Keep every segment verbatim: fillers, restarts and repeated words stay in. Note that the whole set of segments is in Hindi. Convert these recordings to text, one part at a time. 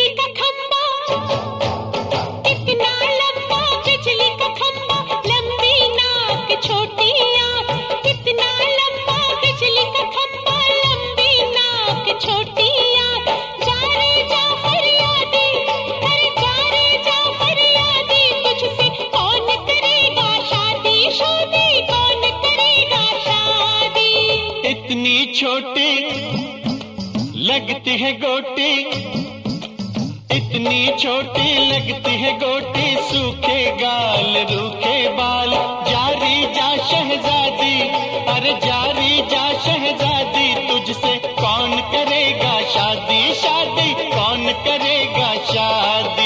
बिजली का खंबा, कितना लंबा बिजली का खंबा, लंबी नाक छोटी आंख, कितना लंबा बिजली का खंबा, लंबी नाक छोटी आंख। जा रे जा फरियादी, अरे जा रे जा फरियादी, तुझसे कौन करेगा शादी, शादी कौन करेगा शादी। इतनी छोटी लगती है गोटी, इतनी छोटी लगती है गोटी, सूखे गाल रूखे बाल। जारी जा शहजादी, अरे जारी जा शहजादी, तुझसे कौन करेगा शादी, शादी कौन करेगा शादी।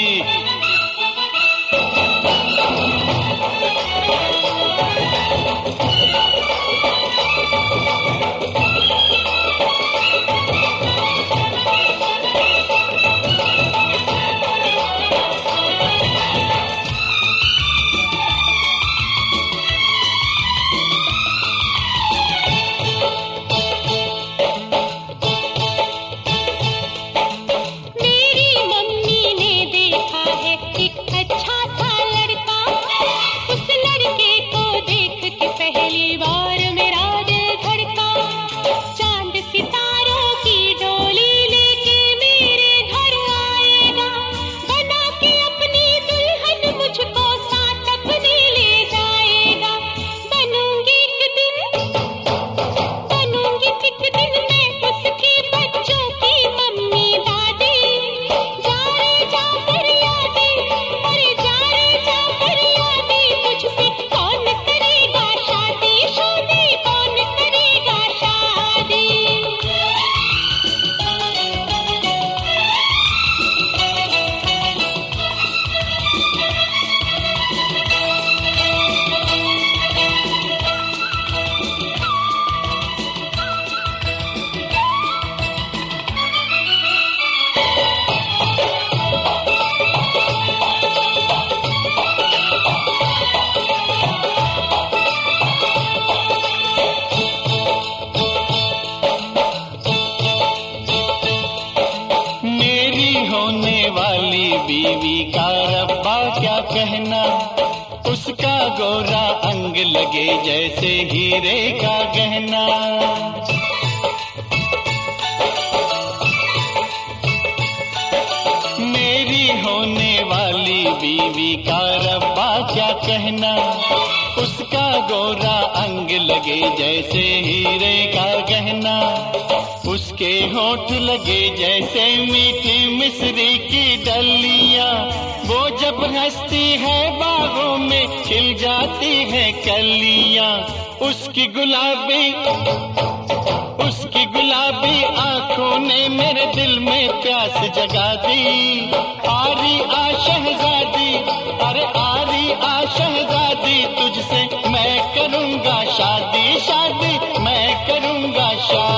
बीवी का रब्बा क्या कहना, उसका गोरा अंग लगे जैसे हीरे का गहना। मेरी होने वाली बीवी का रब्बा क्या कहना, उसका गोरा अंग लगे जैसे हीरे का गहना। उसके होठ लगे जैसे मीठी मिश्री की डलियां, वो जब हंसती है बागों में खिल जाती है कलियां। उसकी गुलाबी उसकी गुलाबी आंखों ने मेरे दिल में प्यास जगा दी। आरी आ शहजादी, अरे आरी आ शहजादी, तुझसे मैं करूंगा शादी, शादी मैं करूंगा शादी।